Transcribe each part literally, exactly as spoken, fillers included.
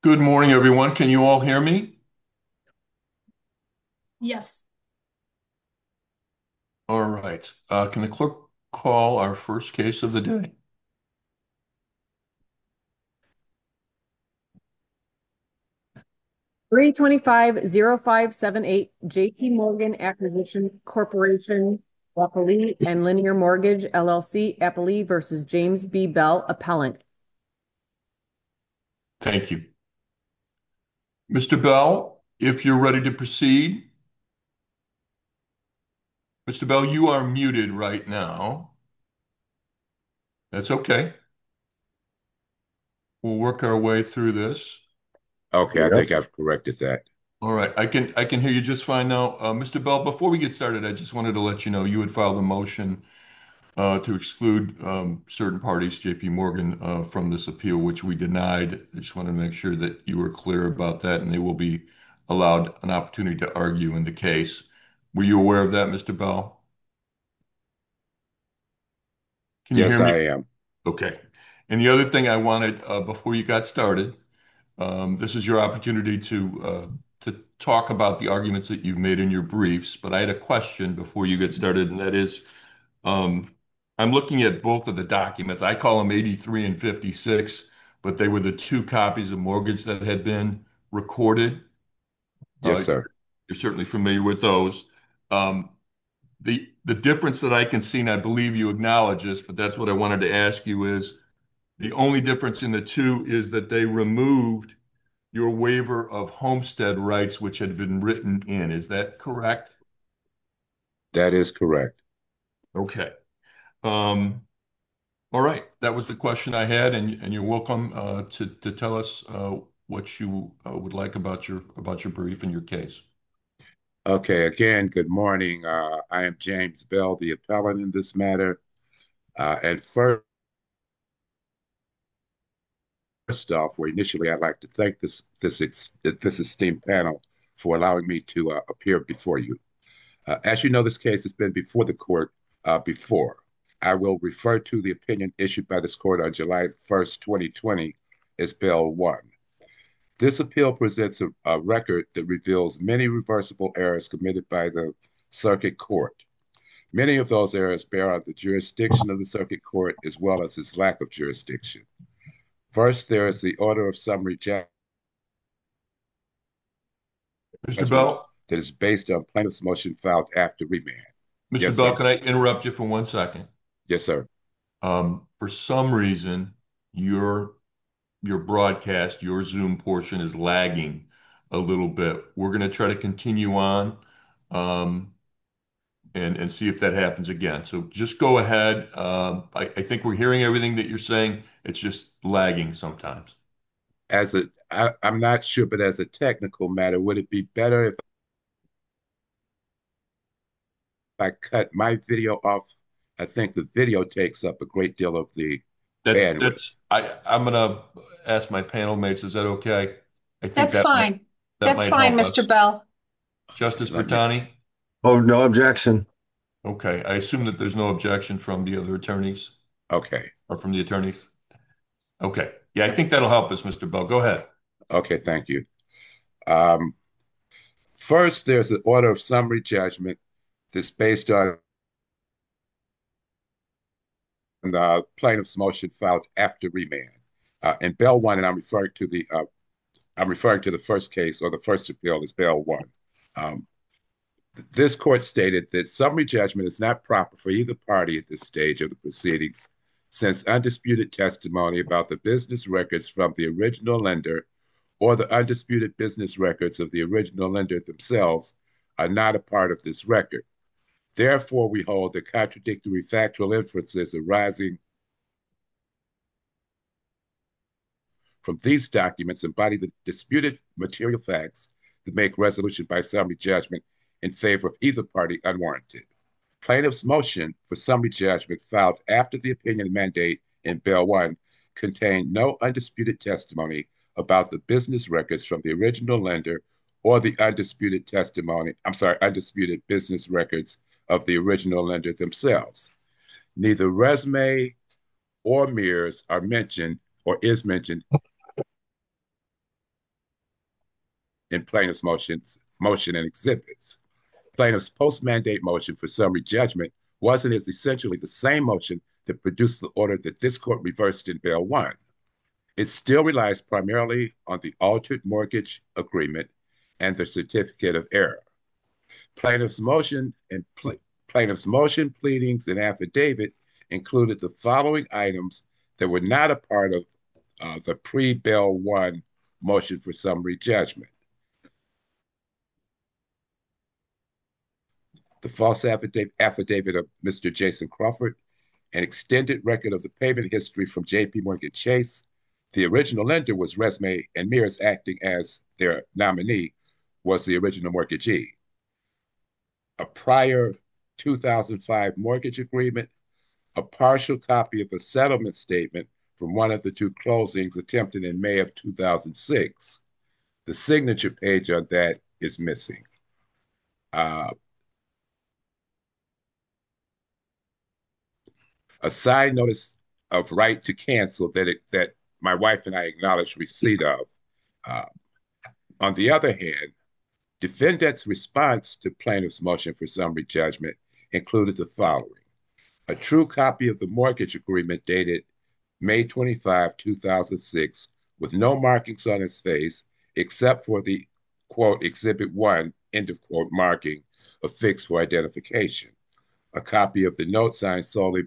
Good morning, everyone. Can you all hear me? Yes. All right. Uh, can the clerk call our first case of the day? Three twenty-five zero five seven eight J P Morgan Acquisition Corporation, Appellee and Linear Mortgage L L C, Appellee versus James B. Bell, Appellant. Thank you. Mister Bell, if you're ready to proceed. Mister Bell, you are muted right now. That's okay. We'll work our way through this. Okay, I Yep. think I've corrected that. All right. I can I can hear you just fine now. Uh, Mister Bell, before we get started, I just wanted to let you know you had filed a motion uh, to exclude um, certain parties, J P Morgan, uh, from this appeal, which we denied. I just wanted to make sure that you were clear about that, and they will be allowed an opportunity to argue in the case. Were you aware of that, Mister Bell? Can you hear Yes, me? I am. Okay. And the other thing I wanted uh, before you got started, um, this is your opportunity to uh, to talk about the arguments that you've made in your briefs. But I had a question before you get started, and that is, Um, I'm looking at both of the documents. I call them eighty-three and fifty-six, but they were the two copies of mortgage that had been recorded. Yes, Uh, sir. you're certainly familiar with those. Um, the the difference that I can see, and I believe you acknowledge this, but that's what I wanted to ask you is the only difference in the two is that they removed your waiver of homestead rights, which had been written in. Is that correct? That is correct. Okay. Um, All right, that was the question I had, and and you're welcome uh, to to tell us uh, what you uh, would like about your about your brief and your case. Okay, again, good morning. Uh, I am James Bell, the appellant in this matter. Uh, and first off, well, initially, I'd like to thank this this ex- this esteemed panel for allowing me to uh, appear before you. Uh, as you know, this case has been before the court uh, before. I will refer to the opinion issued by this court on July first, twenty twenty, as Bell one. This appeal presents a, a record that reveals many reversible errors committed by the circuit court. Many of those errors bear on the jurisdiction of the circuit court as well as its lack of jurisdiction. First, there is the order of summary Mister judgment Bell, that is based on plaintiff's motion filed after remand. Mister Yes, Bell, sir. can I interrupt you for one second? Yes, sir. Um, for some reason, your your broadcast, your Zoom portion is lagging a little bit. We're going to try to continue on. Um, and and see if that happens again. So just go ahead. Um, I, I think we're hearing everything that you're saying. It's just lagging sometimes. As a, I, I'm not sure, but as a technical matter, would it be better if I cut my video off? I think the video takes up a great deal of the That's bandwidth. that's I I'm gonna ask my panel mates. Is that okay? I think That's that might fine. that That's might fine, help Mister us. Bell. Justice Let me. Bertani? Oh, no objection. Okay. I assume that there's no objection from the other attorneys Okay. or from the attorneys. Okay. Yeah, I think that'll help us, Mister Bell. Go ahead. Okay. Thank you. Um, First, there's an order of summary judgment that's based on the plaintiff's motion filed after remand. Uh, and Bell one, and I'm referring to the uh, I'm referring to the first case or the first appeal as Bell one. Um, this court stated that summary judgment is not proper for either party at this stage of the proceedings, since undisputed testimony about the business records from the original lender or the undisputed business records of the original lender themselves are not a part of this record. Therefore, we hold that contradictory factual inferences arising from these documents embody the disputed material facts that make resolution by summary judgment in favor of either party unwarranted. Plaintiff's motion for summary judgment filed after the opinion mandate in Bell one contained no undisputed testimony about the business records from the original lender or the undisputed testimony, I'm sorry, undisputed business records of the original lender themselves. Neither resume or mirrors are mentioned or is mentioned in plaintiff's motions, motion and exhibits. Plaintiff's post-mandate motion for summary judgment was and is essentially the same motion that produced the order that this court reversed in Bell one. It still relies primarily on the altered mortgage agreement and the certificate of error. Plaintiff's motion and pl- plaintiff's motion, pleadings, and affidavit included the following items that were not a part of uh, the pre-Bell one motion for summary judgment. The false affidavit, affidavit of Mister Jason Crawford, an extended record of the payment history from J P Morgan Chase. The original lender was Resme, and Mears, acting as their nominee, was the original mortgagee. A prior two thousand five mortgage agreement, a partial copy of a settlement statement from one of the two closings attempted in May of two thousand six. The signature page on that is missing. Uh, a signed notice of right to cancel that it, that my wife and I acknowledge receipt of. Uh, on the other hand, defendant's response to plaintiff's motion for summary judgment included the following: a true copy of the mortgage agreement dated May twenty-fifth, two thousand six, with no markings on its face except for the, quote, exhibit one, end of quote, marking affixed for identification. A copy of the note signed solely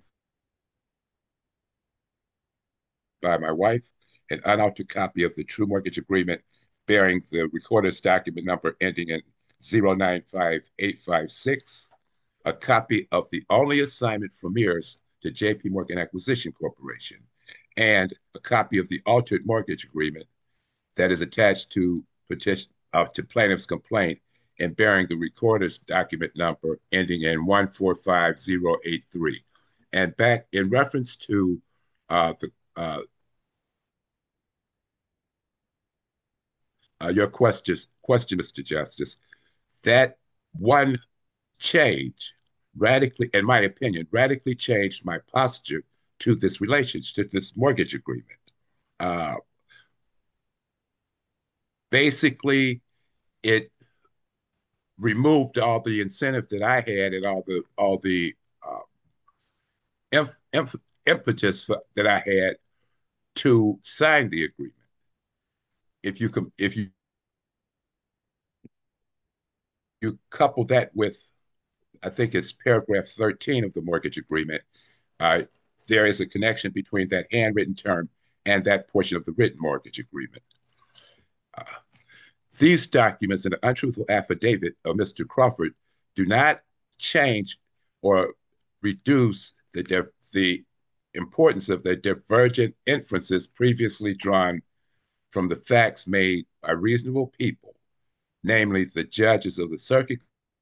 by my wife, an unaltered copy of the true mortgage agreement bearing the recorder's document number ending in zero nine five eight five six, a copy of the only assignment from Mears to J P Morgan Acquisition Corporation, and a copy of the altered mortgage agreement that is attached to petition uh, to plaintiff's complaint and bearing the recorder's document number ending in one four five zero eight three. And back in reference to uh, the uh, uh, your questions, question, Mister Justice, that one change radically, in my opinion, radically changed my posture to this relationship, to this mortgage agreement. Uh, basically, it removed all the incentive that I had and all the all the uh, imp- imp- impetus for, that I had to sign the agreement. If you com- if you you couple that with, I think it's paragraph thirteen of the mortgage agreement, uh, there is a connection between that handwritten term and that portion of the written mortgage agreement. Uh, these documents and the untruthful affidavit of Mister Crawford do not change or reduce the, the importance of the divergent inferences previously drawn from the facts made by reasonable people, namely the judges of the circuit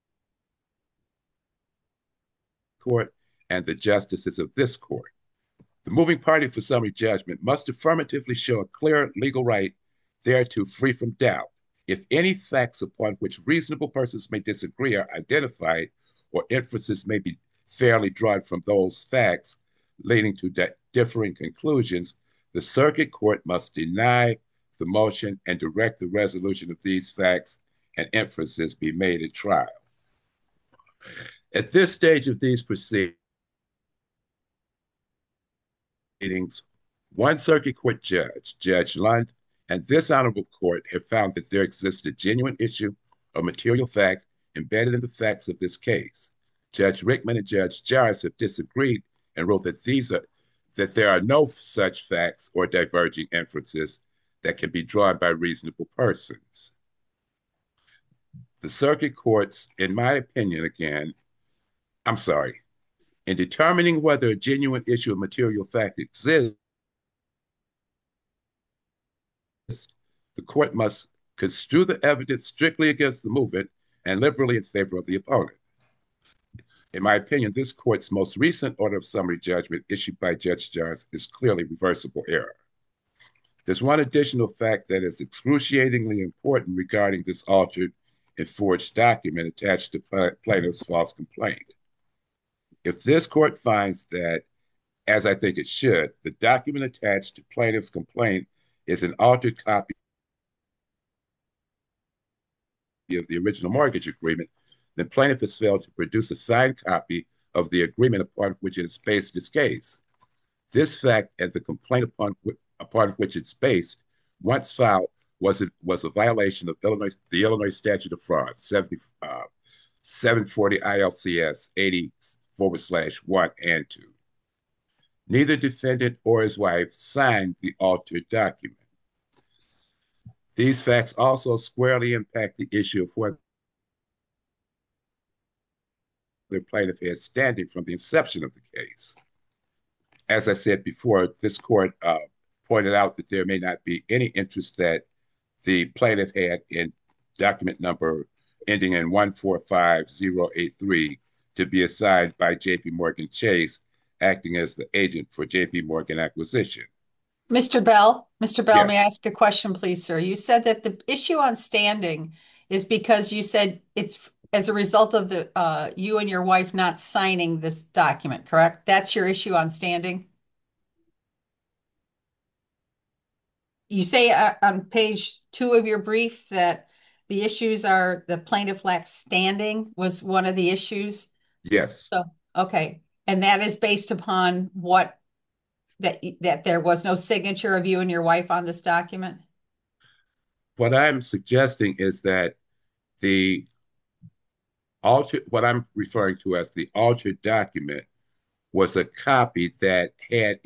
court and the justices of this court. The moving party for summary judgment must affirmatively show a clear legal right thereto free from doubt. If any facts upon which reasonable persons may disagree are identified, or inferences may be fairly drawn from those facts, leading to di- differing conclusions, the circuit court must deny the motion and direct the resolution of these facts and inferences be made at trial. At this stage of these proceedings, one circuit court judge, Judge Lund, and this honorable court have found that there exists a genuine issue of material fact embedded in the facts of this case. Judge Rickman and Judge Jarris have disagreed and wrote that these are that there are no such facts or diverging inferences that can be drawn by reasonable persons. The circuit courts, in my opinion, again, I'm sorry, in determining whether a genuine issue of material fact exists, the court must construe the evidence strictly against the movement and liberally in favor of the opponent. In my opinion, this court's most recent order of summary judgment issued by Judge Jarris is clearly reversible error. There's one additional fact that is excruciatingly important regarding this altered and forged document attached to plaintiff's false complaint. If this court finds that, as I think it should, the document attached to plaintiff's complaint is an altered copy of the original mortgage agreement, the plaintiff has failed to produce a signed copy of the agreement upon which it has based its case. This fact and the complaint upon, upon which it's based, once filed, was it was a violation of Illinois the Illinois statute of fraud, seventy, uh, seven forty I L C S eighty forward slash one and two. Neither defendant or his wife signed the altered document. These facts also squarely impact the issue of whether the plaintiff had standing from the inception of the case. As I said before, this court uh, pointed out that there may not be any interest that the plaintiff had in document number ending in one four five zero eight three to be assigned by J P Morgan Chase, acting as the agent for J P Morgan Acquisition. Mister Bell, Mister Bell, may I Yes, ask a question, please, sir? You said that the issue on standing is because you said it's as a result of the uh, you and your wife not signing this document, correct? That's your issue on standing? You say uh, on page two of your brief that the issues are the plaintiff lacks standing was one of the issues. yes. So, okay. And that is based upon what that that there was no signature of you and your wife on this document? What I'm suggesting is that the altered, what I'm referring to as the altered document, was a copy that had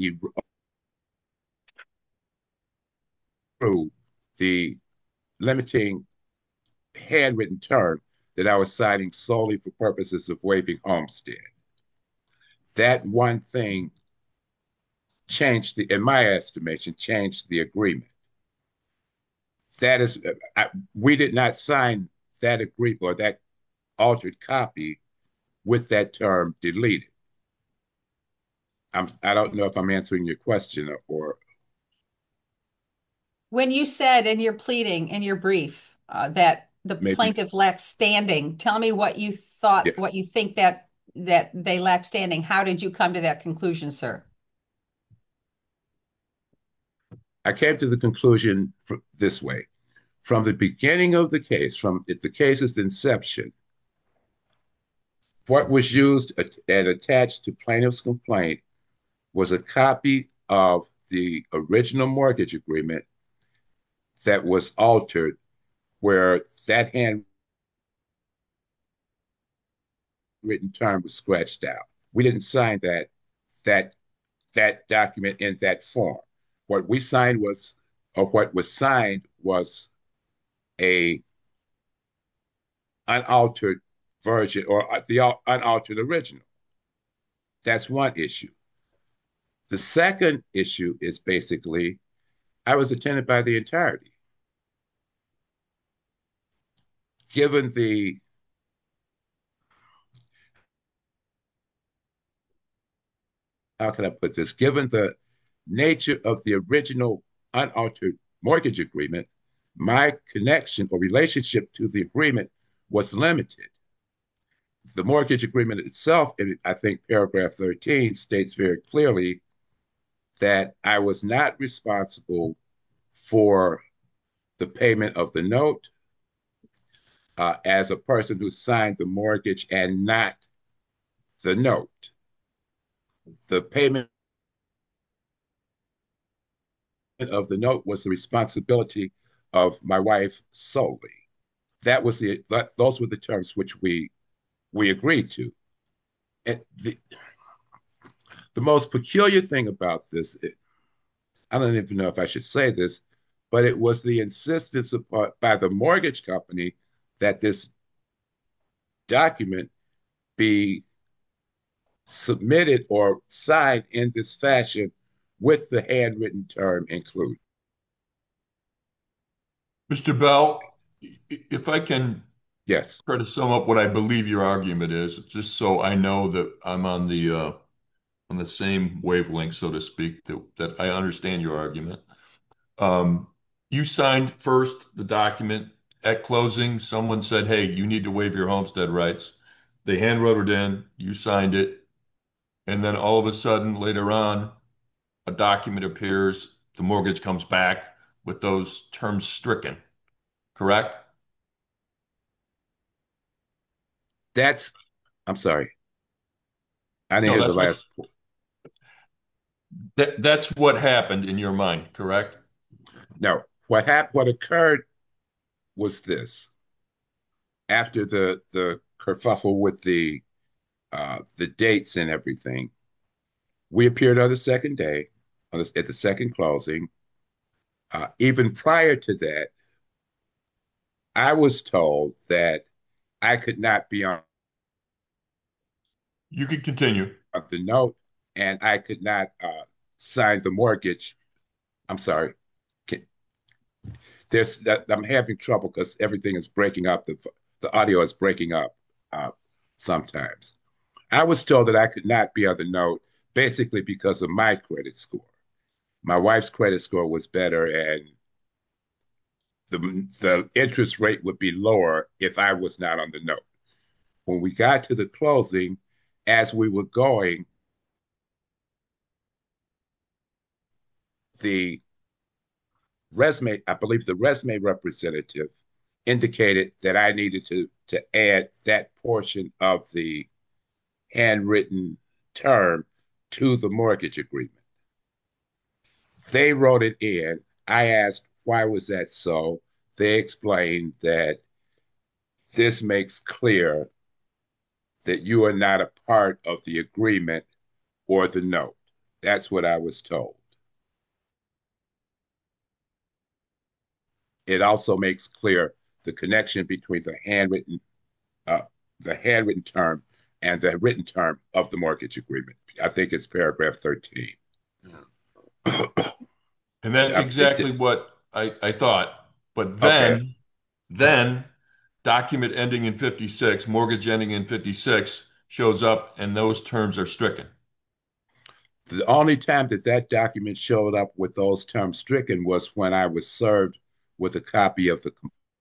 approved the limiting handwritten term that I was signing solely for purposes of waiving homestead. That one thing changed the, in my estimation, changed the agreement. That is, I, we did not sign that agreement or that altered copy with that term deleted. I'm, I don't know if I'm answering your question or, or When you said in your pleading, in your brief, uh, that the maybe, plaintiff lacks standing, tell me what you thought, yeah. what you think that that they lack standing. How did you come to that conclusion, sir? I came to the conclusion this way. From the beginning of the case, from the case's inception, what was used and attached to plaintiff's complaint was a copy of the original mortgage agreement that was altered, where that handwritten term was scratched out. We didn't sign that that that document in that form. What we signed was, or what was signed was a unaltered version or the unaltered original. That's one issue. The second issue is basically I was attended by the entirety. Given the how can I put this? Given the nature of the original unaltered mortgage agreement, my connection or relationship to the agreement was limited. The mortgage agreement itself, I think paragraph thirteen states very clearly that I was not responsible for the payment of the note uh, as a person who signed the mortgage and not the note. The payment of the note was the responsibility of my wife solely. That was the that, those were the terms which we we agreed to. And the the most peculiar thing about this, it, I don't even know if I should say this, but it was the insistence upon, by the mortgage company that this document be submitted or signed in this fashion with the handwritten term included. Mister Bell, if I can Yes. try to sum up what I believe your argument is, just so I know that I'm on the uh, on the same wavelength, so to speak, that, that I understand your argument. Um, you signed first the document at closing. Someone said, "Hey, you need to waive your homestead rights." They hand wrote it in. You signed it, and then all of a sudden, later on, a document appears. The mortgage comes back with those terms stricken. Correct? That's, I'm sorry, I didn't No, hear the that's what last. po- that, that's what happened in your mind, correct? No, what happened, what occurred was this. After the the kerfuffle with the uh, the dates and everything, we appeared on the second day, on the, at the second closing. Uh, even prior to that, I was told that I could not be on You could continue. the note and I could not uh, sign the mortgage. I'm sorry. Can, there's that I'm having trouble because everything is breaking up. The the audio is breaking up uh, sometimes. I was told that I could not be on the note basically because of my credit score. My wife's credit score was better, and the the interest rate would be lower if I was not on the note. When we got to the closing, as we were going, the resume, I believe the resume representative indicated that I needed to to add that portion of the handwritten term to the mortgage agreement. They wrote it in. I asked why was that so. They explained that this makes clear that you are not a part of the agreement or the note. That's what I was told. It also makes clear the connection between the handwritten uh, the handwritten term and the written term of the mortgage agreement. I think it's paragraph thirteen. And that's it, it, exactly what I, I thought. But okay. then, then document ending in fifty-six, mortgage ending in fifty-six shows up and those terms are stricken. The only time that that document showed up with those terms stricken was when I was served with a copy of the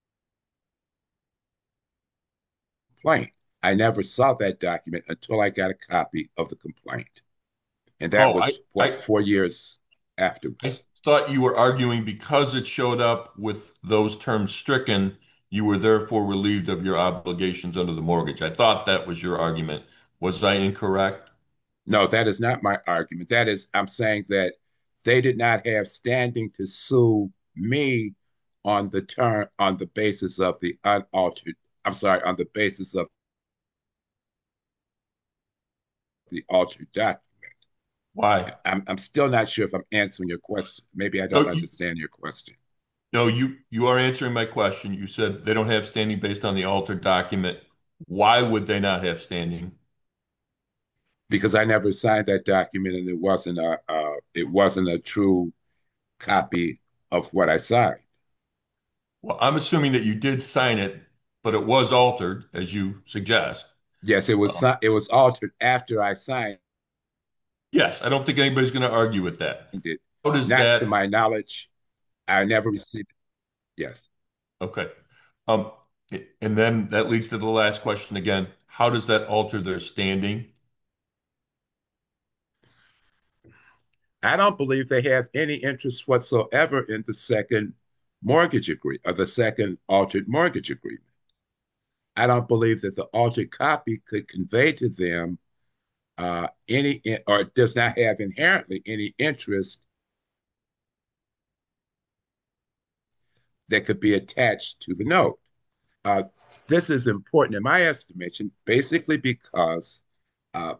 complaint. I never saw that document until I got a copy of the complaint. And that Oh, I, was, what, I, four years I afterwards. thought you were arguing because it showed up with those terms stricken, you were therefore relieved of your obligations under the mortgage. I thought that was your argument. Was I incorrect? No, that is not my argument. That is, I'm saying that they did not have standing to sue me on the term, on the basis of the unaltered, I'm sorry, on the basis of the altered document. Why? I'm, I'm still not sure if I'm answering your question. Maybe I don't No, you, understand your question no, you, you are answering my question. You said they don't have standing based on the altered document. Why would they not have standing? because I never signed that document and it wasn't a, uh, it wasn't a true copy of what I signed. Well, I'm assuming that you did sign it, but it was altered, as you suggest. Yes, it was, Um, it was altered after I signed yes, I don't think anybody's going to argue with that. it. How does Not to that? my knowledge. I never received it. Yes. Okay. Um, and then that leads to the last question again. How does that alter their standing? I don't believe they have any interest whatsoever in the second mortgage agreement or the second altered mortgage agreement. I don't believe that the altered copy could convey to them uh, any or does not have inherently any interest that could be attached to the note. Uh, this is important in my estimation, basically because uh,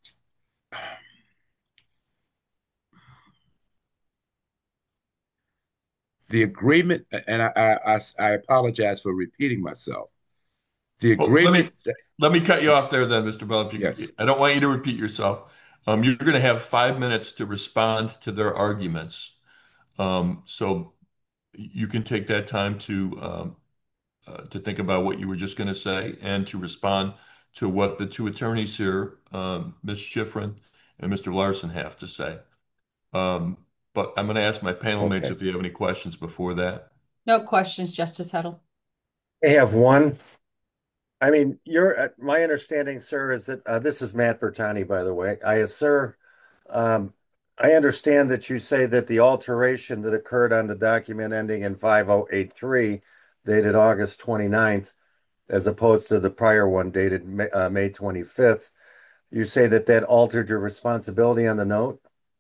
the agreement, and I, I, I apologize for repeating myself, the Well, let agreement me that, let me cut you off there then, mister Bell. If you, yes, I don't want you to repeat yourself. Um, you're going to have five minutes to respond to their arguments. Um, so you can take that time to um, uh, to think about what you were just going to say and to respond to what the two attorneys here, um, Miz Schifrin and mister Larson, have to say. Um, but I'm going to ask my panel mates okay. if you have any questions before that. No questions, Justice Huddle. I have one. I mean, your uh, my understanding, sir, is that uh, this is Matt Bertani, by the way. I, sir, um, I understand that you say that the alteration that occurred on the document ending in five oh eight three, dated August twenty-ninth, as opposed to the prior one dated May, uh, May twenty-fifth. You say that that altered your responsibility on the note?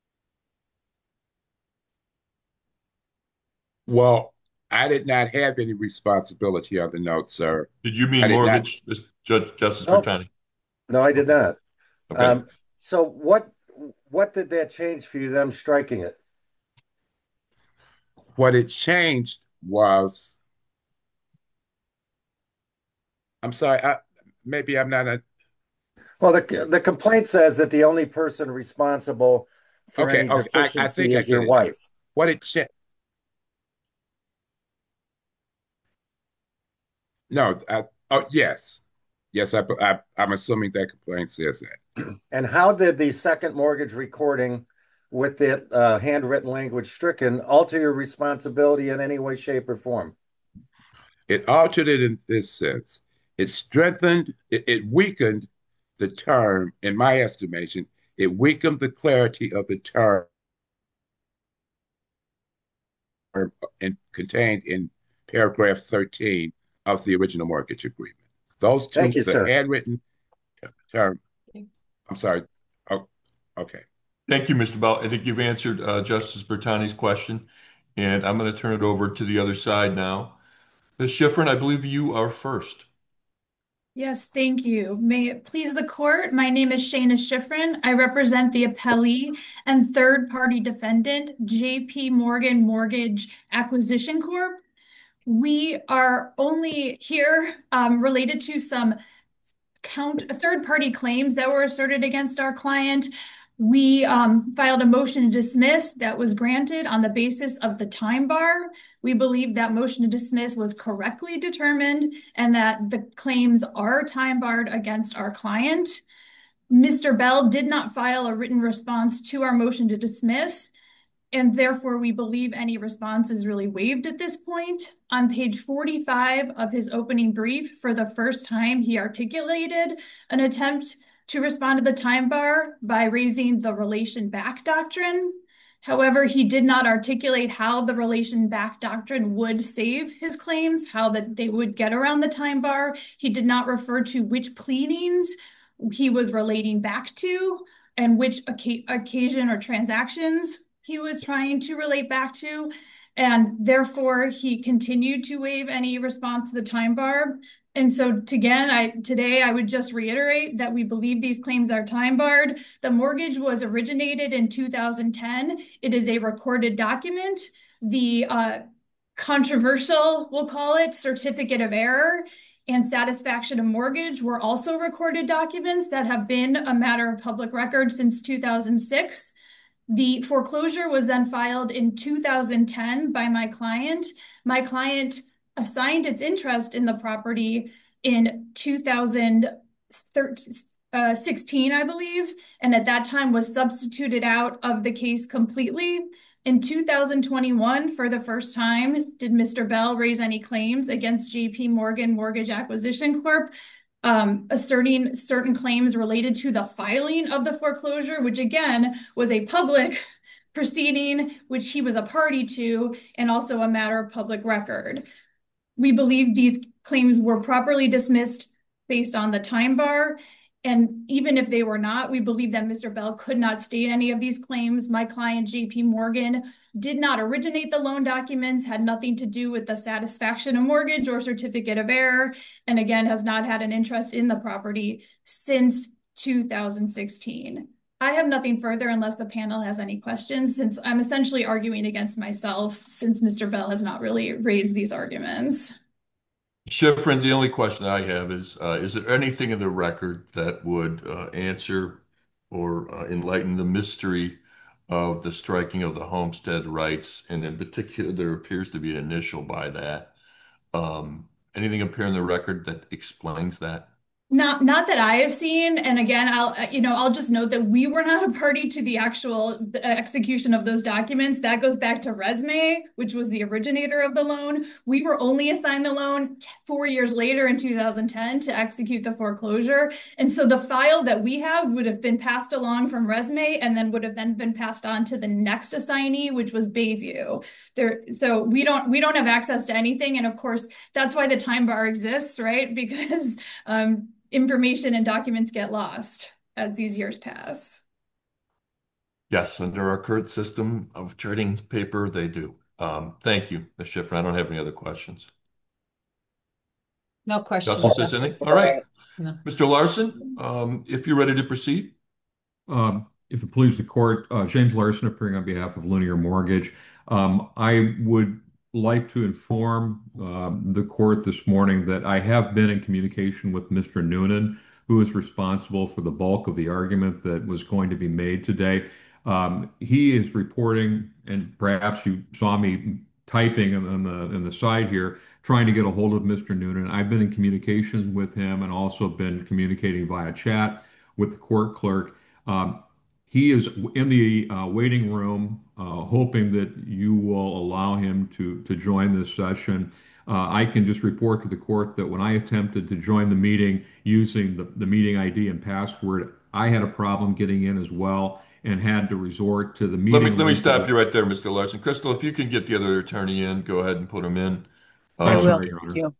Well, I did not have any responsibility on the note, sir. Did you I mean did not. mortgage, Judge Justice No, Bertani? no, I did Okay. not. Okay. Um, so what what did that change for you, them striking it? What it changed was, I'm sorry, I, maybe I'm not a, Well, the the complaint says that the only person responsible for okay, any okay, I, I deficiency think I is your get it now. wife. What it cha- no, I, oh, yes. Yes, I, I, I'm assuming that complaint says that. And how did the second mortgage recording with the uh, handwritten language stricken alter your responsibility in any way, shape, or form? It altered it in this sense. It strengthened, it, it weakened the term, in my estimation, it weakened the clarity of the term in, contained in paragraph thirteen of the original mortgage agreement. Those Thank two, you, the sir. handwritten term, I'm sorry. Oh, okay. Thank you, Mister Bell. I think you've answered uh, Justice Bertani's question, and I'm going to turn it over to the other side now. Miz Schifrin, I believe you are first. Yes, thank you. May it please the court, my name is Shayna Schifrin. I represent the appellee and third-party defendant, J P Morgan Mortgage Acquisition Corp. We are only here um, related to some count third-party claims that were asserted against our client. We um, filed a motion to dismiss that was granted on the basis of the time bar. We believe that motion to dismiss was correctly determined and that the claims are time barred against our client. Mister Bell did not file a written response to our motion to dismiss, and therefore we believe any response is really waived at this point. On page forty-five of his opening brief, for the first time, he articulated an attempt to respond to the time bar by raising the relation back doctrine. However, he did not articulate how the relation back doctrine would save his claims, how that they would get around the time bar. He did not refer to which pleadings he was relating back to and which occasion or transactions he was trying to relate back to, and therefore he continued to waive any response to the time bar. And so again, I today I would just reiterate that we believe these claims are time barred. The mortgage was originated in two thousand ten. It is a recorded document. The uh, controversial, we'll call it, certificate of error and satisfaction of mortgage were also recorded documents that have been a matter of public record since two thousand six. The foreclosure was then filed in two thousand ten by my client. My client assigned its interest in the property in two thousand sixteen, I believe, and at that time was substituted out of the case completely. In two thousand twenty-one, for the first time, did Mister Bell raise any claims against J P Morgan Mortgage Acquisition Corp, Um, asserting certain claims related to the filing of the foreclosure, which again was a public proceeding, which he was a party to, and also a matter of public record. We believe these claims were properly dismissed based on the time bar. And even if they were not, we believe that Mister Bell could not state any of these claims. My client, J P Morgan, did not originate the loan documents, had nothing to do with the satisfaction of mortgage or certificate of error, and again, has not had an interest in the property since two thousand sixteen. I have nothing further unless the panel has any questions, since I'm essentially arguing against myself since Mister Bell has not really raised these arguments. Schifrin, the only question I have is, uh, is there anything in the record that would uh, answer or uh, enlighten the mystery of the striking of the homestead rights? And in particular, there appears to be an initial by that. Um, anything appear in the record that explains that? Not, not that I have seen. And again, I'll, you know, I'll just note that we were not a party to the actual the execution of those documents. That goes back to Resme, which was the originator of the loan. We were only assigned the loan t- four years later in two thousand ten to execute the foreclosure. And so the file that we have would have been passed along from Resme and then would have then been passed on to the next assignee, which was Bayview. There, so we don't, we don't have access to anything. And of course, that's why the time bar exists, right? Because, um, information and documents get lost as these years pass. Yes, under our current system of trading paper, they do. Um, thank you, Miz Schifrin. I don't have any other questions. No questions, Justice, anything? Justice. All right. No. Mister Larson, um, if you're ready to proceed. Um, if it pleases the court, uh, James Larson appearing on behalf of Linear Mortgage. Um, I would like to inform um, the court this morning that I have been in communication with Mister Noonan, who is responsible for the bulk of the argument that was going to be made today. Um, he is reporting, and perhaps you saw me typing on the in the side here, trying to get a hold of Mister Noonan. I've been in communications with him and also been communicating via chat with the court clerk. Um, he is in the uh, waiting room, uh, hoping that you will allow him to to join this session. Uh, I can just report to the court that when I attempted to join the meeting using the, the meeting I D and password, I had a problem getting in as well and had to resort to the Let me meeting let me link. stop you right there, Mister Larson. Crystal, if you can get the other attorney in, go ahead and put him in. I I'm Um, will. sorry, Your Thank Honor. you.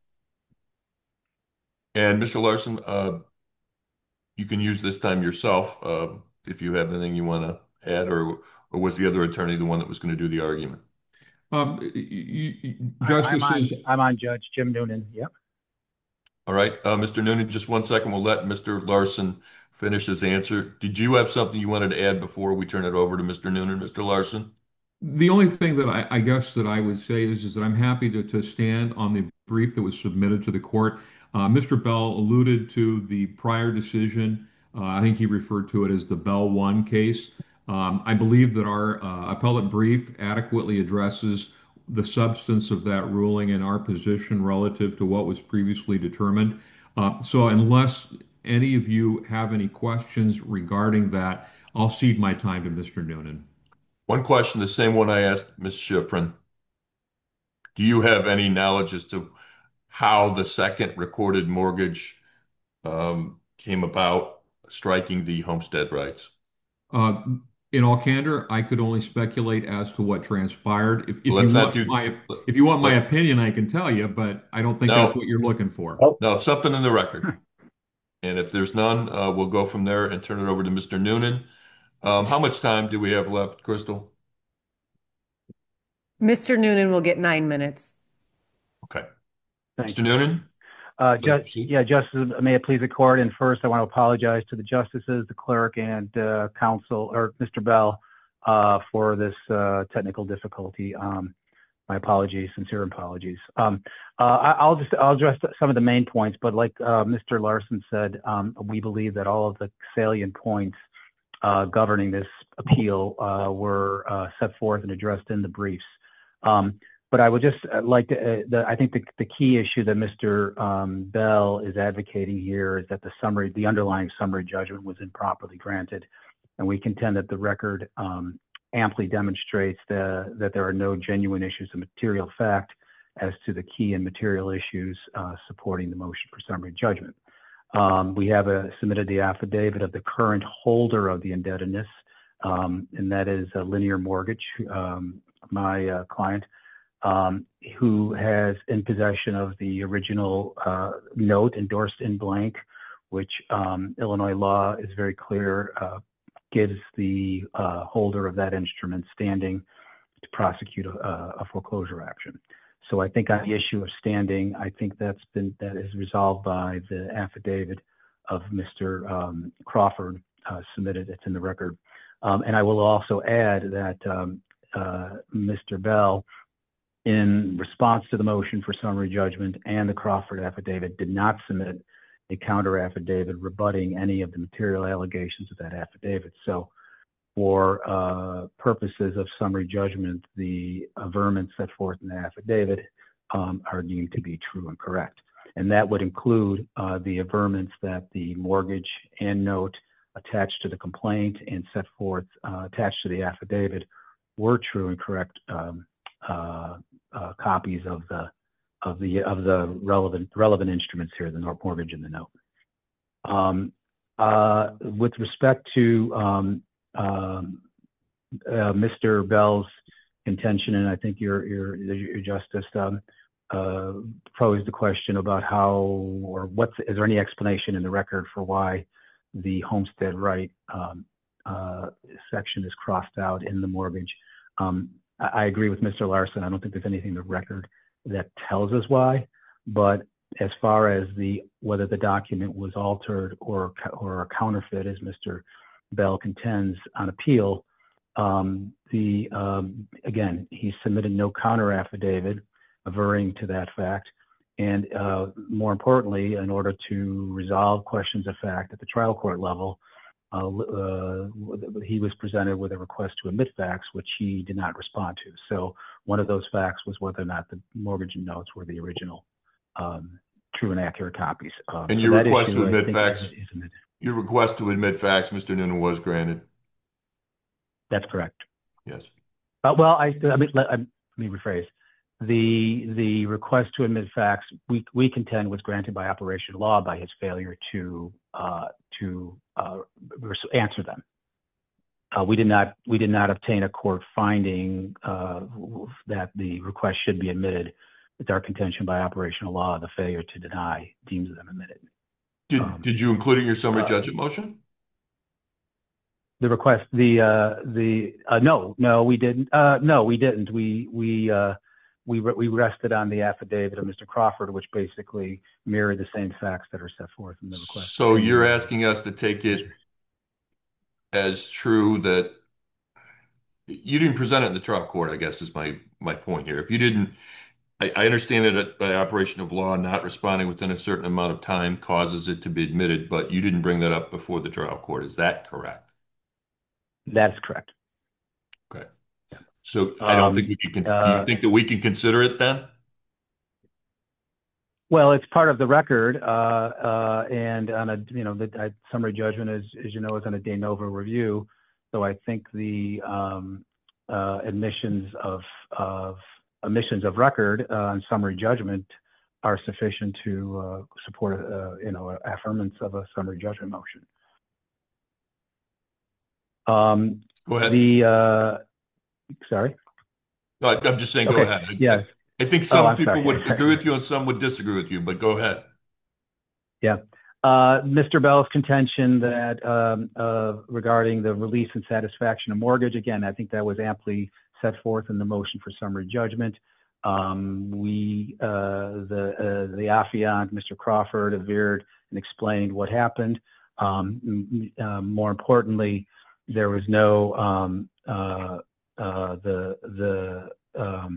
and Mister Larson, uh, you can use this time yourself uh, if you have anything you want to add, or or was the other attorney the one that was going to do the argument? Um, you, you, I, I'm on. Justices, I'm on Judge Jim Noonan. Yep. All right, uh, Mister Noonan, just one second. We'll let Mister Larson finish his answer. Did you have something you wanted to add before we turn it over to Mister Noonan, Mister Larson? the only thing that I, I guess that I would say is, is that I'm happy to, to stand on the brief that was submitted to the court. Uh, Mister Bell alluded to the prior decision. Uh, I think he referred to it as the Bell one case. Um, I believe that our uh, appellate brief adequately addresses the substance of that ruling and our position relative to what was previously determined. Uh, so unless any of you have any questions regarding that, I'll cede my time to Mister Noonan. One question, the same one I asked Miz Schifrin. Do you have any knowledge as to how the second recorded mortgage um, came about, striking the homestead rights? Uh, in all candor, I could only speculate as to what transpired. If, if you Let's not want do. my let- if you want my let- opinion, I can tell you, but I don't think that's No, what you're looking for. Oh, no, something in the record. And if there's none, uh, we'll go from there and turn it over to Mister Noonan. Um, how much time do we have left, Crystal? Mister Noonan will get nine minutes. Okay. thank Mister you. Noonan, Uh, please just, proceed. yeah, Justice, may it please the court. And first, I want to apologize to the justices, the clerk, and uh, counsel, or Mister Bell, uh, for this uh, technical difficulty. Um, my apologies, sincere apologies. Um, uh, I, I'll just I'll address some of the main points, but like uh, Mister Larson said, um, we believe that all of the salient points uh, governing this appeal uh, were uh, set forth and addressed in the briefs. Um, But I would just uh, like to, uh, the, I think the, the key issue that Mister Um, Bell is advocating here is that the summary, the underlying summary judgment was improperly granted. And we contend that the record um, amply demonstrates the, that there are no genuine issues of material fact as to the key and material issues uh, supporting the motion for summary judgment. Um, we have a, submitted the affidavit of the current holder of the indebtedness, um, and that is a Linear Mortgage, um, my uh, client. Um, who has in possession of the original uh, note endorsed in blank, which um, Illinois law is very clear, uh, gives the uh, holder of that instrument standing to prosecute a, a foreclosure action. So I think on the issue of standing, I think that's been, that is resolved by the affidavit of Mister Um, Crawford uh, submitted. It's in the record. Um, and I will also add that um, uh, Mister Bell, in response to the motion for summary judgment and the Crawford affidavit, did not submit a counter affidavit rebutting any of the material allegations of that affidavit. So for uh, purposes of summary judgment, the averments set forth in the affidavit um, are deemed to be true and correct. and that would include uh, the averments that the mortgage and note attached to the complaint and set forth uh, attached to the affidavit were true and correct um, uh, uh, copies of the of the of the relevant relevant instruments here, the mortgage and the note. Um, uh, with respect to um, um, uh, Mister Bell's contention, and I think your your your justice um, uh, posed the question about how or what's is there any explanation in the record for why the homestead right um, uh, section is crossed out in the mortgage. Um, I, I agree with Mister Larson. I don't think there's anything in the record that tells us why, but as far as the whether the document was altered or or a counterfeit, as Mister Bell contends on appeal, um, the um, again he submitted no counter affidavit averring to that fact. And uh, more importantly, in order to resolve questions of fact at the trial court level, uh, uh, he was presented with a request to admit facts, which he did not respond to. So one of those facts was whether or not the mortgage and notes were the original um, true and accurate copies. Um, and so your that request issue, to admit I think, facts, is, is admitted. your request to admit facts, Mister Noonan, was granted. That's correct. Yes. Uh, well, I, I mean, let, let me rephrase. The the request to admit facts we we contend was granted by operation of law by his failure to uh, to uh, answer them. Uh, we did not we did not obtain a court finding uh, that the request should be admitted. It's our contention by operation of law the failure to deny deems them admitted. Did Um, did you include it in your summary uh, judgment motion? The request the uh, the uh, no no we didn't uh, no we didn't we we. Uh, We, re we rested on the affidavit of Mister Crawford, which basically mirrored the same facts that are set forth in the request. So you're asking us to take it as true that you didn't present it in the trial court, I guess is my my point here. If you didn't, I, I understand that by operation of law, not responding within a certain amount of time causes it to be admitted, but you didn't bring that up before the trial court. Is that correct? That's correct. Okay. So I don't um, think we can, uh, do you think that we can consider it then? Well, it's part of the record, uh, uh, and on a, you know, the uh, summary judgment, as, as you know, is on a de novo review. So I think the um, uh, admissions of, of omissions of record uh, on summary judgment are sufficient to uh, support, uh, you know, affirmance of a summary judgment motion. Um, Go ahead. The, uh, Sorry? No, I'm just saying, okay. Go ahead. I, yeah. I, I think some oh, people sorry. would agree with you and some would disagree with you, but go ahead. Yeah. Uh, Mister Bell's contention that um, uh, regarding the release and satisfaction of mortgage, again, I think that was amply set forth in the motion for summary judgment. Um, we, uh, the, uh, the affiant, Mister Crawford, averred and explained what happened. Um, uh, more importantly, there was no um, uh, Uh, the the um,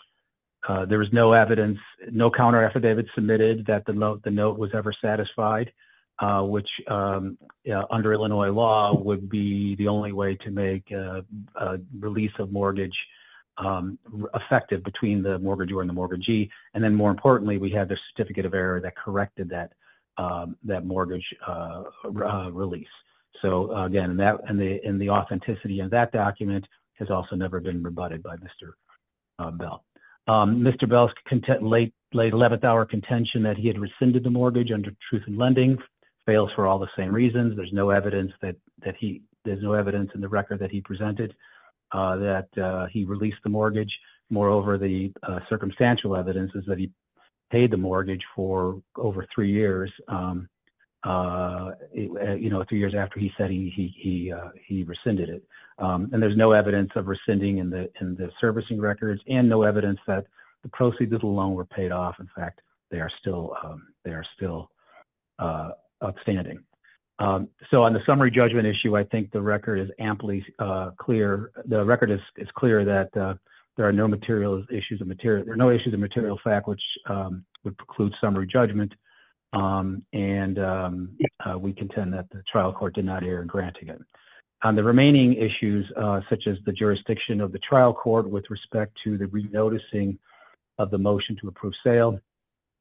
uh, there was no evidence, no counter affidavit submitted that the note the note was ever satisfied, uh, which um, uh, under Illinois law would be the only way to make uh, a release of mortgage um, effective between the mortgagor and the mortgagee. And then more importantly, we had the certificate of error that corrected that um, that mortgage uh, uh, release. So uh, again, and that and the and the authenticity of that document has also never been rebutted by Mister Uh, Bell. Um, Mister Bell's content, late late eleventh hour contention that he had rescinded the mortgage under Truth in Lending fails for all the same reasons. There's no evidence that that he there's no evidence in the record that he presented uh, that uh, he released the mortgage. Moreover, the uh, circumstantial evidence is that he paid the mortgage for over three years. Um, uh, it, uh, you know, three years after he said he he he uh, he rescinded it. Um, and there's no evidence of rescinding in the in the servicing records, and no evidence that the proceeds of the loan were paid off. In fact, they are still um, they are still uh, outstanding. Um, so on the summary judgment issue, I think the record is amply uh, clear. The record is is clear that uh, there are no material issues of material there are no issues of material fact which um, would preclude summary judgment. Um, and um, uh, we contend that the trial court did not err in granting it. On the remaining issues, uh, such as the jurisdiction of the trial court with respect to the renoticing of the motion to approve sale,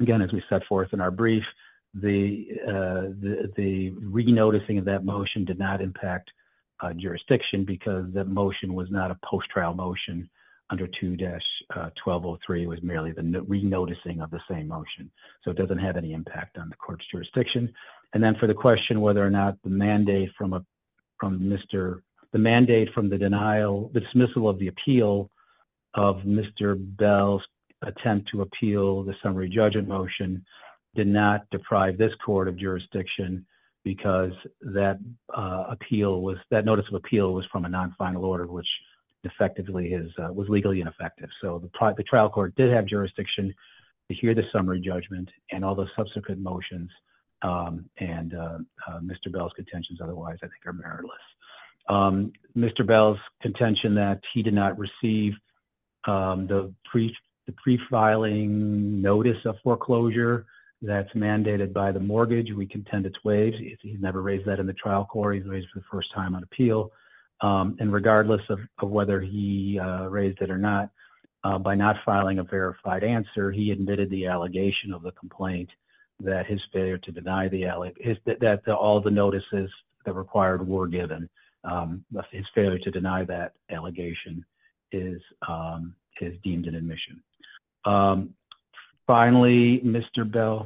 again, as we set forth in our brief, the uh, the, the renoticing of that motion did not impact uh, jurisdiction because that motion was not a post-trial motion under two dash twelve oh three. It was merely the no- renoticing of the same motion. So it doesn't have any impact on the court's jurisdiction. And then for the question whether or not the mandate from a from Mister the mandate from the denial, the dismissal of the appeal of Mister Bell's attempt to appeal the summary judgment motion did not deprive this court of jurisdiction because that uh, appeal was, that notice of appeal was from a non-final order, which effectively is, uh, was legally ineffective. So the, tri- the trial court did have jurisdiction to hear the summary judgment and all the subsequent motions, um, and uh, uh, Mister Bell's contentions otherwise, I think, are meritless. Um, Mister Bell's contention that he did not receive um, the pre the pre-filing notice of foreclosure that's mandated by the mortgage, we contend it's waived. He's never raised that in the trial court. He's raised it for the first time on appeal. Um, and regardless of, of whether he uh, raised it or not, uh, by not filing a verified answer, he admitted the allegation of the complaint that his failure to deny the alleg his, that, that the, all the notices that required were given. Um, his failure to deny that allegation is um, is deemed an admission. Um, finally, Mister Bell,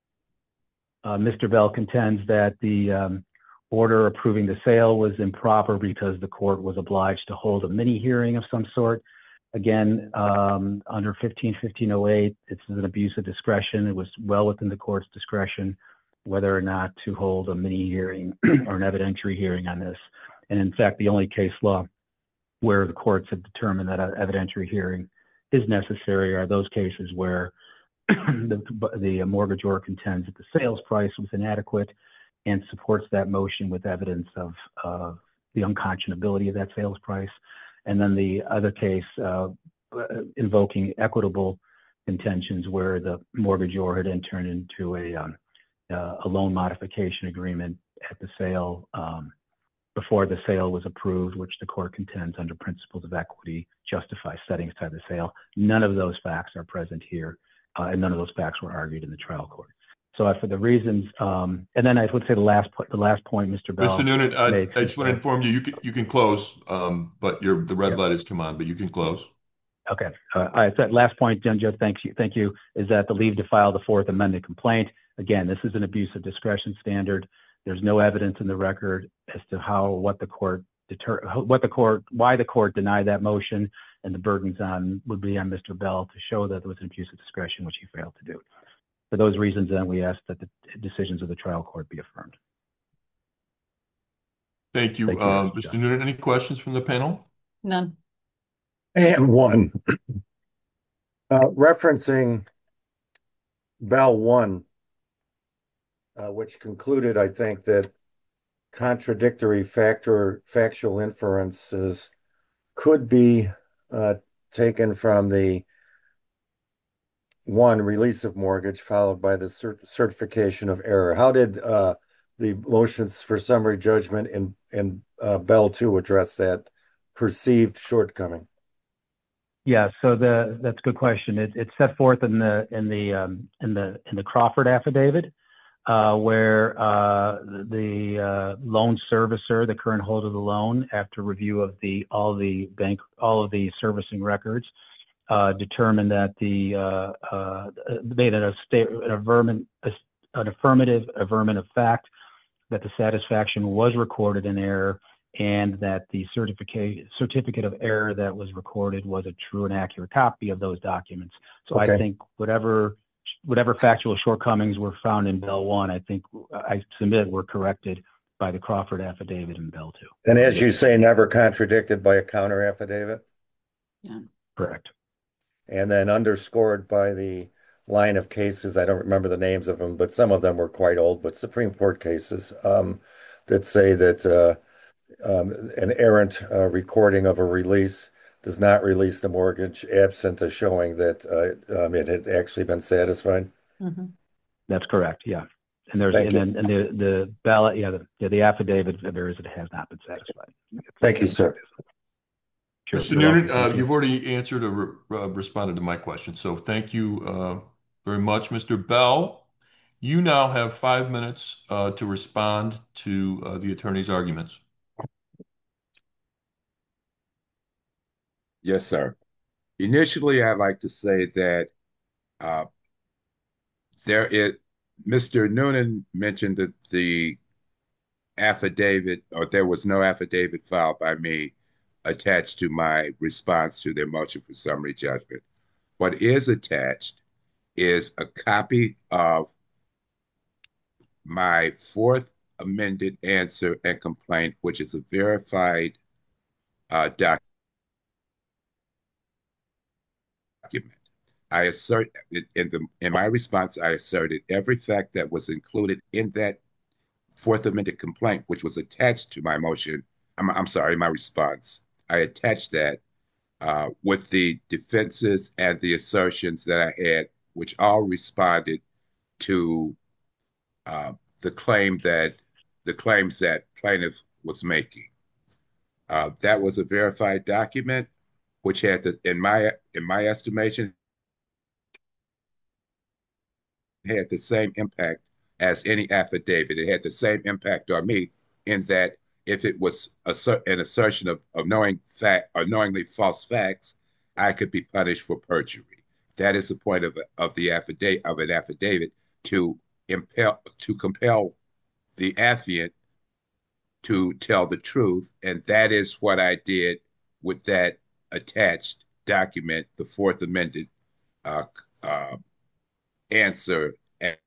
uh, Mister Bell contends that the um, order approving the sale was improper because the court was obliged to hold a mini hearing of some sort. Again, um, under fifteen fifteen oh eight, it's an abuse of discretion. It was well within the court's discretion whether or not to hold a mini hearing or an evidentiary hearing on this. And in fact, the only case law where the courts have determined that an evidentiary hearing is necessary are those cases where the, the mortgagor contends that the sales price was inadequate and supports that motion with evidence of uh, the unconscionability of that sales price. And then the other case uh, invoking equitable contentions where the mortgagor had entered into a, um, uh, a loan modification agreement at the sale um, before the sale was approved, which the court contends under principles of equity justify setting aside the sale. None of those facts are present here, uh, and none of those facts were argued in the trial court. So uh, for the reasons, um, and then I would say the last po- the last point, Mister Bell. Mister Noonan, I, I makes just want to inform you, you can you can close, um, but your the red Yep. light has come on, but you can close. Okay. Uh, all right. That last point, Judge, thank you. Thank you. Is that the leave to file the Fourth Amendment complaint? Again, this is an abuse of discretion standard. There's no evidence in the record as to how, what the court deter, what the court, why the court denied that motion, and the burdens on would be on Mister Bell to show that there was an abuse of discretion, which he failed to do. For those reasons, then we ask that the decisions of the trial court be affirmed. Thank you, Thank you, uh, Mister Mister Noonan. Any questions from the panel? None. And one, uh, referencing Bell one, uh, which concluded, I think, that contradictory factor factual inferences could be uh, taken from the one release of mortgage followed by the cert certification of error. How did uh, the motions for summary judgment in in uh, Bell two address that perceived shortcoming? Yeah, so the that's a good question. It, it's set forth in the in the um, in the in the Crawford affidavit, uh, where uh, the uh, loan servicer, the current holder of the loan, after review of the all the bank all of the servicing records, uh, determined that the uh, uh, made an, a state, an, affirmative, an affirmative averment of fact that the satisfaction was recorded in error, and that the certificate certificate of error that was recorded was a true and accurate copy of those documents. So Okay. I think whatever whatever factual shortcomings were found in Bell one, I think I submit were corrected by the Crawford affidavit in Bell two. And as you say, never contradicted by a counter affidavit? Yeah. Correct. And then underscored by the line of cases, I don't remember the names of them, but some of them were quite old, but Supreme Court cases um, that say that uh, um, an errant uh, recording of a release does not release the mortgage absent a showing that uh, um, it had actually been satisfied. Mm-hmm. That's correct. Yeah. And there's Thank and you. then and the the ballot, yeah, the, yeah, the affidavit there is it has not been satisfied. Thank you, sir. Sure. Mister You're Noonan, welcome. Thank uh, you. you've already answered or re uh, responded to my question, so thank you, uh, very much. Mister Bell, you now have five minutes uh, to respond to uh, the attorney's arguments. Yes, sir. Initially, I'd like to say that uh, there is, Mister Noonan mentioned that the affidavit, or there was no affidavit filed by me attached to my response to their motion for summary judgment. What is attached is a copy of my fourth amended answer and complaint, which is a verified uh, document. I assert in the in my response, I asserted every fact that was included in that fourth amended complaint, which was attached to my motion. I'm, I'm sorry, my response. I attached that uh, with the defenses and the assertions that I had, which all responded to uh, the claim that the claims that plaintiff was making. Uh, that was a verified document, which had the, in my in my estimation, had the same impact as any affidavit. It had the same impact on me in that if it was a, an assertion of, of knowing fact or knowingly false facts, I could be punished for perjury. That is the point of, of the affidavit of an affidavit to impel to compel the affiant to tell the truth, and that is what I did with that attached document, the Fourth Amended uh, uh, answer and,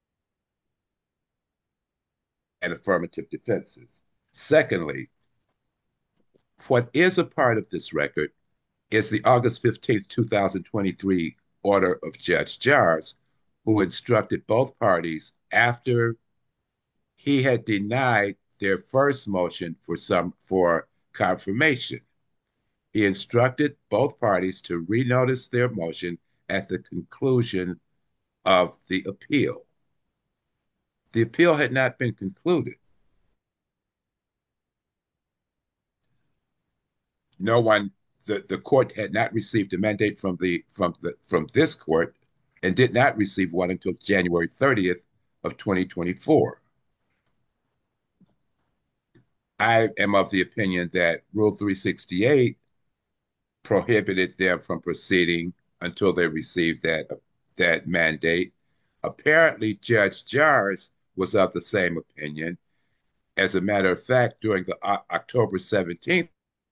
and affirmative defenses. Secondly, what is a part of this record is the August fifteenth, two thousand twenty-three order of Judge Jars, who instructed both parties after he had denied their first motion for some for confirmation. He instructed both parties to renotice their motion at the conclusion of the appeal. The appeal had not been concluded. No one, the, the court had not received a mandate from the from the from this court and did not receive one until January thirtieth of twenty twenty-four. I am of the opinion that Rule three sixty-eight prohibited them from proceeding until they received that, that mandate. Apparently, Judge Jars was of the same opinion. As a matter of fact, during the uh, October seventeenth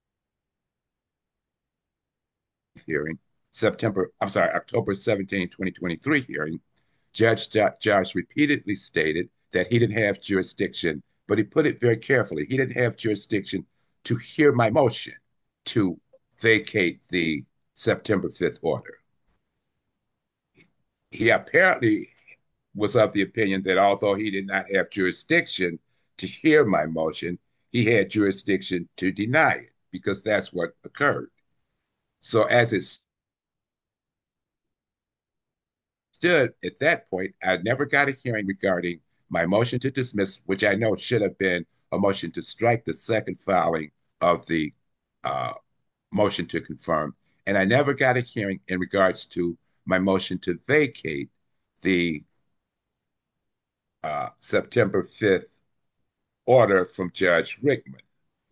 hearing, September, I'm sorry, October seventeenth, twenty twenty-three hearing, Judge Jars repeatedly stated that he didn't have jurisdiction, but he put it very carefully. He didn't have jurisdiction to hear my motion to vacate the September fifth order. He apparently was of the opinion that although he did not have jurisdiction to hear my motion, he had jurisdiction to deny it because that's what occurred. So as it stood at that point, I never got a hearing regarding my motion to dismiss, which I know should have been a motion to strike the second filing of the uh, motion to confirm. And I never got a hearing in regards to my motion to vacate the uh, September fifth order from Judge Rickman.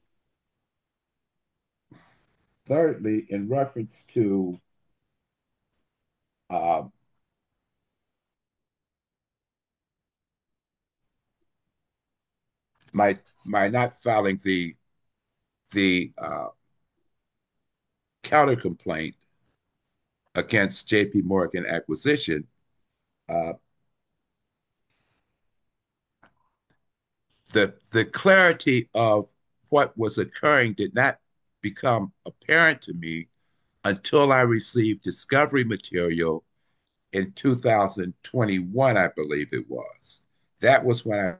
Thirdly, in reference to uh, my my not filing the the uh, counter complaint against J P Morgan Acquisition, uh, the the clarity of what was occurring did not become apparent to me until I received discovery material in two thousand twenty-one, I believe it was. That was when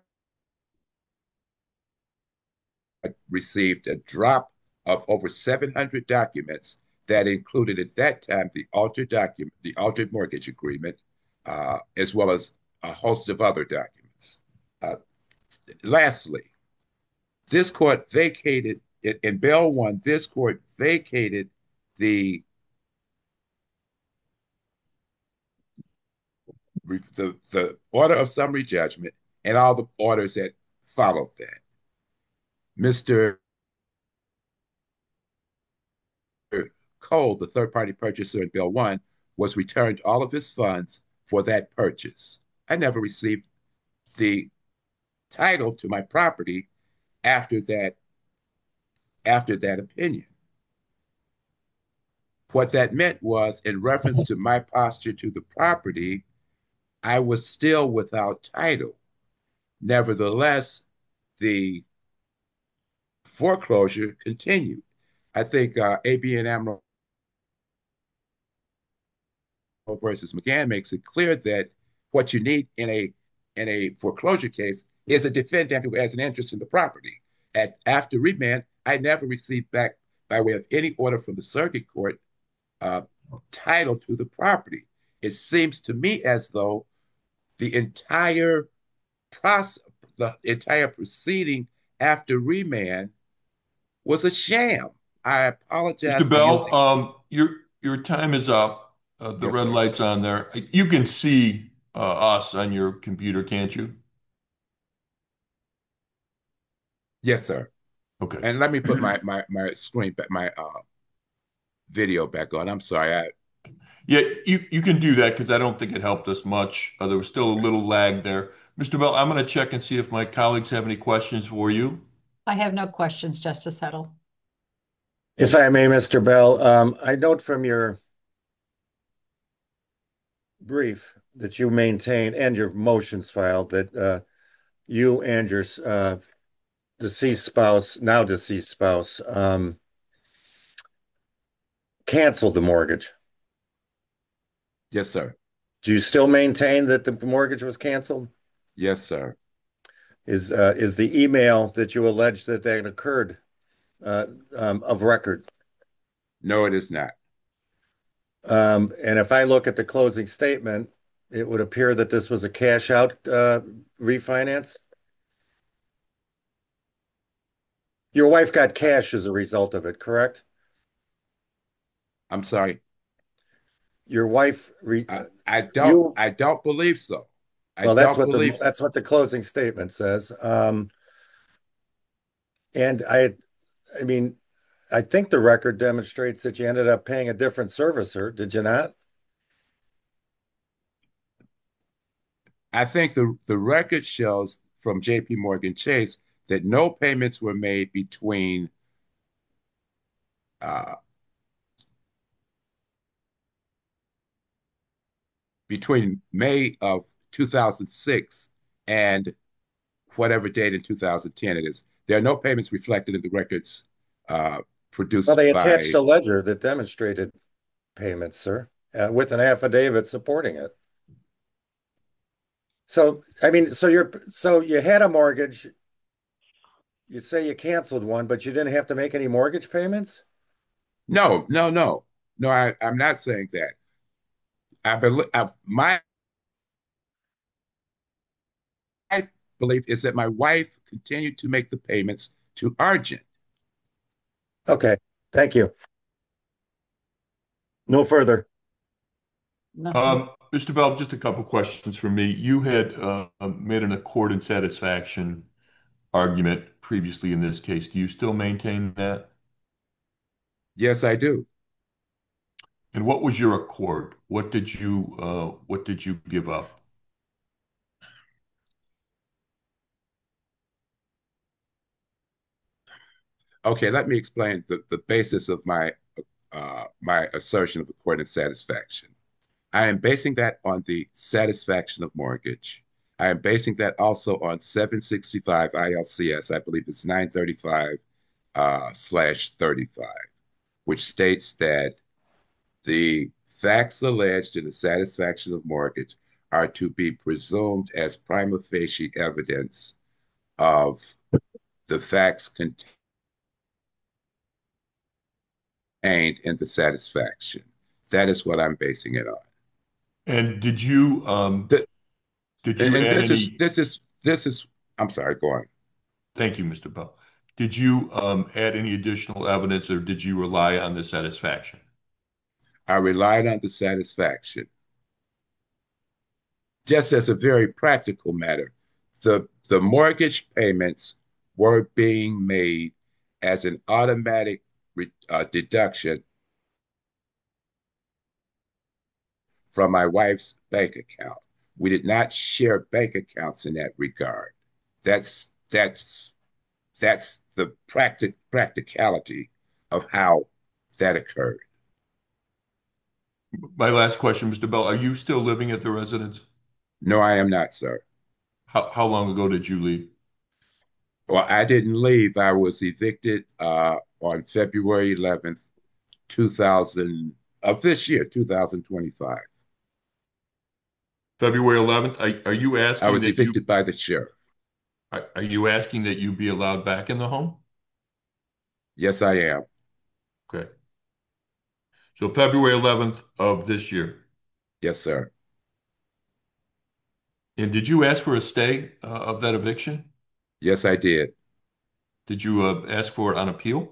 I received a drop of over seven hundred documents that included at that time the altered document, the altered mortgage agreement, uh, as well as a host of other documents. Uh, lastly, this court vacated in Bell one. This court vacated the the, the order of summary judgment and all the orders that followed that. Mister Cole, the third party purchaser in Bill one, was returned all of his funds for that purchase. I never received the title to my property after that after that opinion. What that meant was, in reference to my posture to the property, I was still without title. Nevertheless, the foreclosure continued. I think uh, A B N AMRO versus McGann makes it clear that what you need in a in a foreclosure case is a defendant who has an interest in the property. At after remand, I never received back, by way of any order from the circuit court, uh, title to the property. It seems to me as though the entire process, the entire proceeding after remand was a sham. I Mister apologize for Bell, using. um, your your time is up. Uh, the Yes, red sir. light's on there. You can see uh, us on your computer, can't you? Yes, sir. Okay. And let me put my my my screen back, my uh, video back on. I'm sorry. I Yeah, you, you can do that because I don't think it helped us much. Uh, there was still a little lag there. Mister Bell, I'm going to check and see if my colleagues have any questions for you. I have no questions, Justice Hedl. If I may, Mister Bell, um, I note from your brief that you maintain and your motions filed that uh, you and your uh, deceased spouse, now deceased spouse, um, canceled the mortgage. yes, sir. Do you still maintain that the mortgage was canceled? Yes, sir. Is uh, is the email that you allege that that occurred uh, um, of record? No, it is not. Um, and if I look at the closing statement, it would appear that this was a cash out uh, refinance. Your wife got cash as a result of it, correct? I'm sorry. Your wife, re I, I don't you, I don't believe so. I well, that's don't what the believe so. that's what the closing statement says. Um, and I, I mean, I think the record demonstrates that you ended up paying a different servicer, did you not? I think the, the record shows from J P Morgan Chase that no payments were made between uh, between May of two thousand six and whatever date in two thousand ten it is. There are no payments reflected in the records uh, Well, produced they by. attached a ledger that demonstrated payments, sir, uh, with an affidavit supporting it. So, I mean, so you're so you had a mortgage. You say you canceled one, but you didn't have to make any mortgage payments? No, no, no, no. I, I'm not saying that. I believe my belief is that my wife continued to make the payments to Argent. Okay, thank you. No further. Nothing. Um, Mister Bell, just a couple questions for me. You had uh, made an accord and satisfaction argument previously in this case. Do you still maintain that? Yes, I do. And what was your accord? What did you uh, what did you give up? Okay, let me explain the, the basis of my uh, my assertion of accord and satisfaction. I am basing that on the satisfaction of mortgage. I am basing that also on seven sixty-five I L C S, I believe it's nine thirty-five uh, slash thirty-five, which states that the facts alleged in the satisfaction of mortgage are to be presumed as prima facie evidence of the facts contained in the satisfaction. That is what I'm basing it on. And did you um, The, did and, you and add this is any? this is this is I'm sorry, go on. Thank you, Mister Bell. Did you um, add any additional evidence, or did you rely on the satisfaction? I relied on the satisfaction just as a very practical matter, the the mortgage payments were being made as an automatic uh, deduction from my wife's bank account. We did not share bank accounts in that regard. That's that's that's the practic practicality of how that occurred. My last question, Mister Bell, are you still living at the residence? No, I am not, sir. How, how long ago did you leave? Well, I didn't leave. I was evicted uh, on February eleventh, two thousand of this year, two thousand twenty-five. February eleventh. Are, are you I asking was that you evicted by the sheriff. are, are you asking that you be allowed back in the home? Yes, I am. Okay. So February eleventh of this year. Yes, sir. And did you ask for a stay uh, of that eviction? Yes, I did. Did you uh, ask for it on appeal?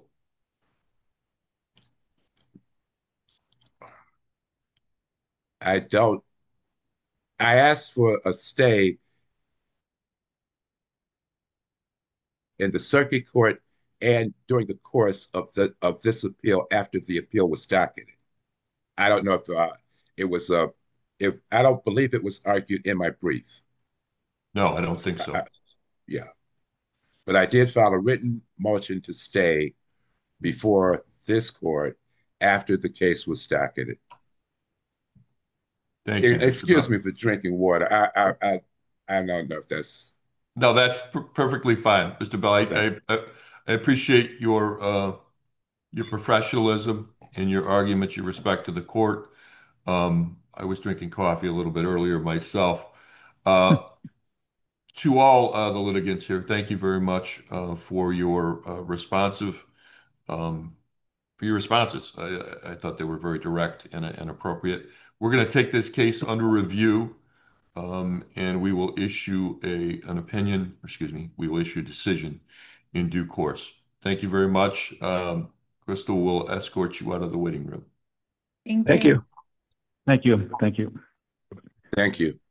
I don't. I asked for a stay in the circuit court and during the course of the of this appeal after the appeal was docketed. I don't know if uh, it was uh, if I don't believe it was argued in my brief. No, I don't think I, so. yeah, but I did file a written motion to stay before this court after the case was docketed. Thank you, Mister Excuse Bell. me for drinking water. I I I, I don't know if that's No, that's per perfectly fine, Mister Bell. that. I, I, I appreciate your uh, your professionalism and your arguments, your respect to the court. Um, I was drinking coffee a little bit earlier myself. Uh, to all uh, the litigants here, thank you very much uh, for your uh, responsive um, for your responses. I, I thought they were very direct and, and appropriate. We're going to take this case under review, um, and we will issue a an opinion. Excuse me, we will issue a decision in due course. Thank you very much. Um, Crystal will escort you out of the waiting room. Thank Thank you. you. Thank you. Thank you. Thank you.